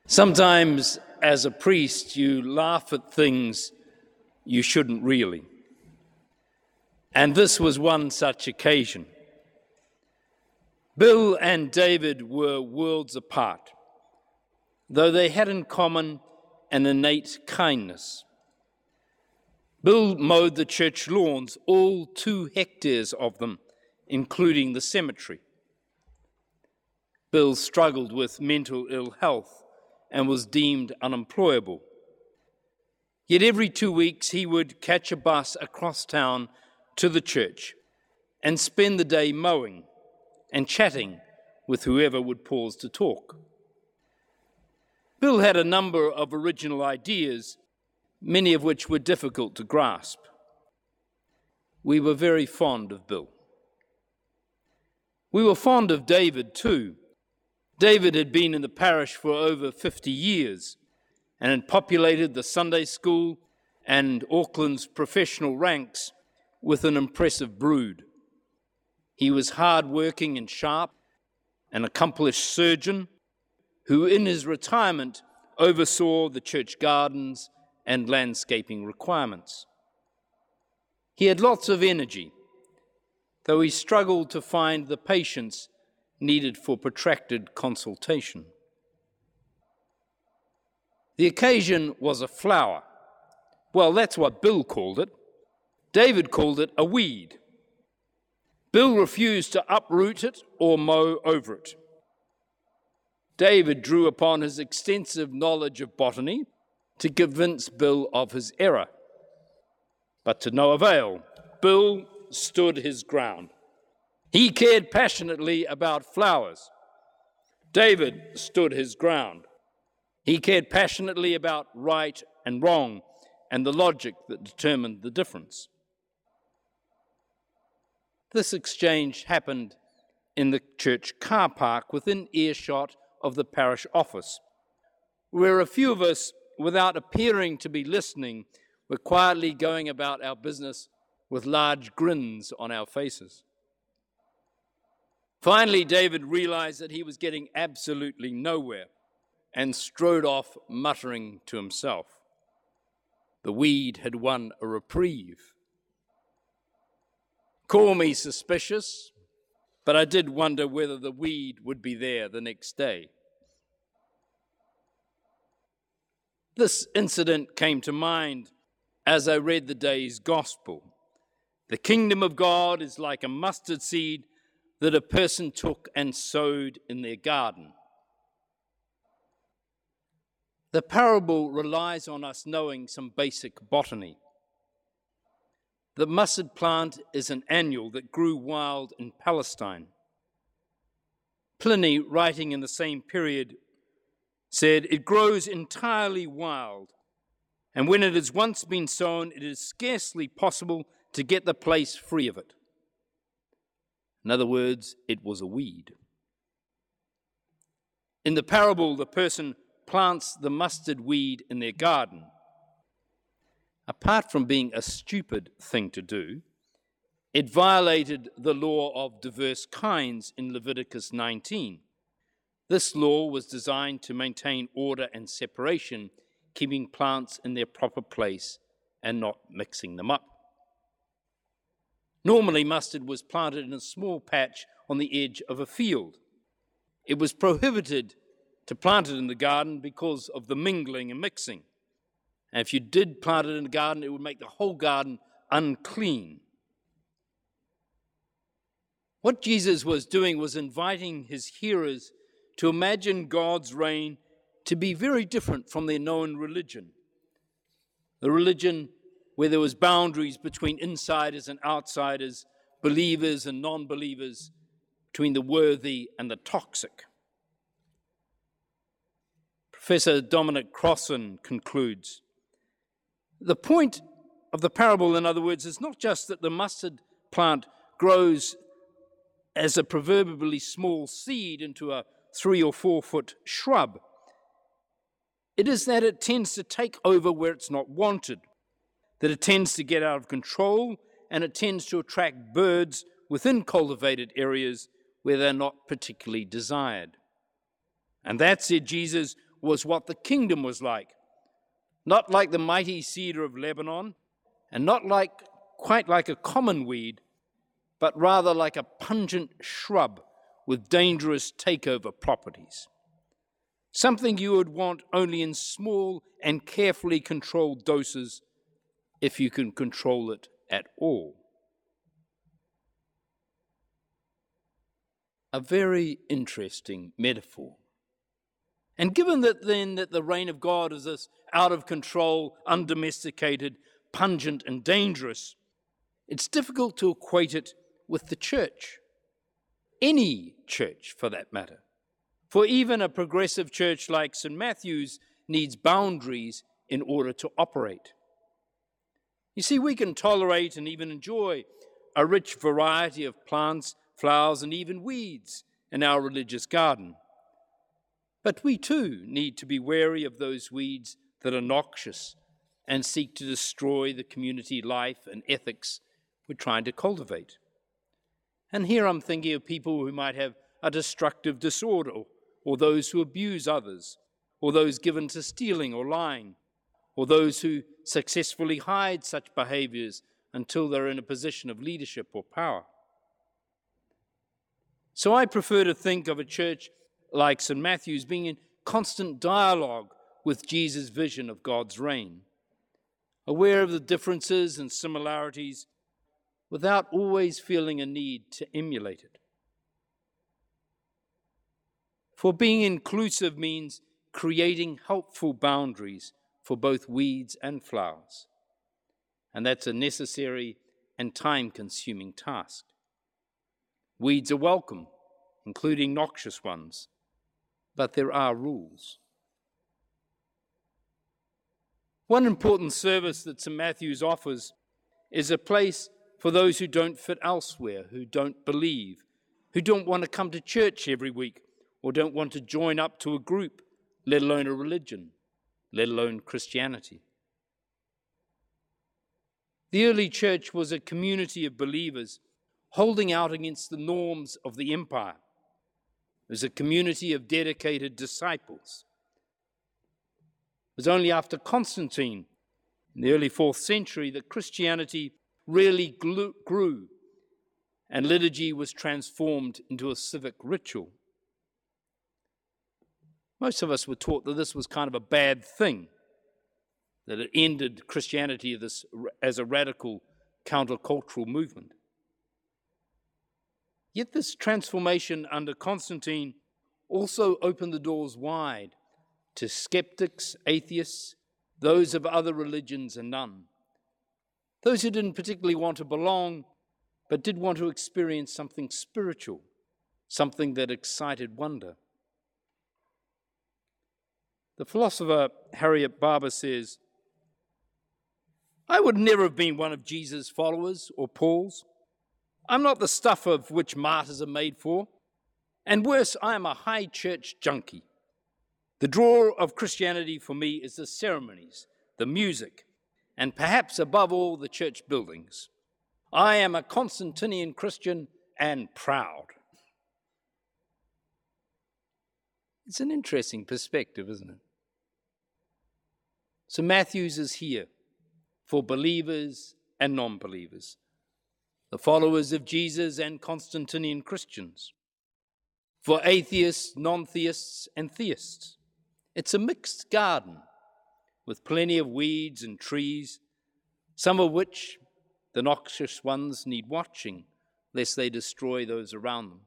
Sometimes, as a priest, you laugh at things you shouldn't really. And this was one such occasion. Bill and David were worlds apart, though they had in common an innate kindness. Bill mowed the church lawns, all 2 hectares of them, including the cemetery. Bill struggled with mental ill health and was deemed unemployable. Yet every 2 weeks he would catch a bus across town to the church and spend the day mowing and chatting with whoever would pause to talk. Bill had a number of original ideas, many of which were difficult to grasp. We were very fond of Bill. We were fond of David too. David had been in the parish for over 50 years and had populated the Sunday school and Auckland's professional ranks with an impressive brood. He was hard-working and sharp, an accomplished surgeon who in his retirement oversaw the church gardens and landscaping requirements. He had lots of energy, though he struggled to find the patience needed for protracted consultation. The occasion was a flower. Well, that's what Bill called it. David called it a weed. Bill refused to uproot it or mow over it. David drew upon his extensive knowledge of botany to convince Bill of his error. But to no avail, Bill stood his ground. He cared passionately about flowers. David stood his ground. He cared passionately about right and wrong and the logic that determined the difference. This exchange happened in the church car park within earshot of the parish office, where a few of us, without appearing to be listening, were quietly going about our business with large grins on our faces. Finally, David realized that he was getting absolutely nowhere and strode off, muttering to himself. The weed had won a reprieve. Call me suspicious, but I did wonder whether the weed would be there the next day. This incident came to mind as I read the day's gospel. The kingdom of God is like a mustard seed that a person took and sowed in their garden. The parable relies on us knowing some basic botany. The mustard plant is an annual that grew wild in Palestine. Pliny, writing in the same period, said, "It grows entirely wild, and when it has once been sown, it is scarcely possible to get the place free of it." In other words, it was a weed. In the parable, the person plants the mustard weed in their garden. Apart from being a stupid thing to do, it violated the law of diverse kinds in Leviticus 19. This law was designed to maintain order and separation, keeping plants in their proper place and not mixing them up. Normally, mustard was planted in a small patch on the edge of a field. It was prohibited to plant it in the garden because of the mingling and mixing. And if you did plant it in the garden, it would make the whole garden unclean. What Jesus was doing was inviting his hearers to imagine God's reign to be very different from their known religion. The religion where there was boundaries between insiders and outsiders, believers and non-believers, between the worthy and the toxic. Professor Dominic Crossan concludes, the point of the parable, in other words, is not just that the mustard plant grows as a proverbially small seed into a 3 or 4 foot shrub. It is that it tends to take over where it's not wanted, that it tends to get out of control, and it tends to attract birds within cultivated areas where they're not particularly desired. And that, said Jesus, was what the kingdom was like. Not like the mighty cedar of Lebanon, and not quite like a common weed, but rather like a pungent shrub with dangerous takeover properties. Something you would want only in small and carefully controlled doses, if you can control it at all. A very interesting metaphor. And given that the reign of God is this out of control, undomesticated, pungent and dangerous, it's difficult to equate it with the church. Any church, for that matter. For even a progressive church like St. Matthew's needs boundaries in order to operate. You see, we can tolerate and even enjoy a rich variety of plants, flowers, and even weeds in our religious garden. But we too need to be wary of those weeds that are noxious and seek to destroy the community life and ethics we're trying to cultivate. And here I'm thinking of people who might have a destructive disorder, or those who abuse others, or those given to stealing or lying, or those who successfully hide such behaviors until they're in a position of leadership or power. So I prefer to think of a church like St. Matthew's being in constant dialogue with Jesus' vision of God's reign, aware of the differences and similarities without always feeling a need to emulate it. For being inclusive means creating helpful boundaries for both weeds and flowers, and that's a necessary and time-consuming task. Weeds are welcome, including noxious ones, but there are rules. One important service that St. Matthew's offers is a place for those who don't fit elsewhere, who don't believe, who don't want to come to church every week, or don't want to join up to a group, let alone a religion, let alone Christianity. The early church was a community of believers holding out against the norms of the empire. It was a community of dedicated disciples. It was only after Constantine, in the early 4th century, that Christianity really grew and liturgy was transformed into a civic ritual. Most of us were taught that this was kind of a bad thing, that it ended Christianity as a radical countercultural movement. Yet this transformation under Constantine also opened the doors wide to skeptics, atheists, those of other religions and none. Those who didn't particularly want to belong, but did want to experience something spiritual, something that excited wonder. The philosopher Harriet Barber says, "I would never have been one of Jesus' followers or Paul's. I'm not the stuff of which martyrs are made for. And worse, I am a high church junkie. The draw of Christianity for me is the ceremonies, the music, and perhaps above all the church buildings. I am a Constantinian Christian and proud." It's an interesting perspective, isn't it? So Matthew's is here for believers and non-believers, the followers of Jesus and Constantinian Christians, for atheists, non-theists, and theists. It's a mixed garden with plenty of weeds and trees, some of which, the noxious ones, need watching lest they destroy those around them.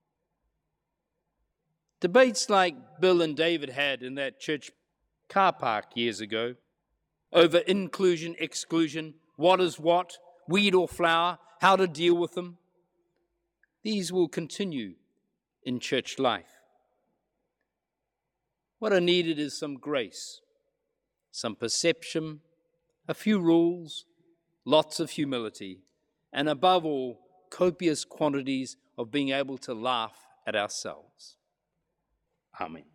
Debates like Bill and David had in that church car park years ago over inclusion, exclusion, what is what, weed or flower, how to deal with them, these will continue in church life. What are needed is some grace, some perception, a few rules, lots of humility, and above all, copious quantities of being able to laugh at ourselves. Amen.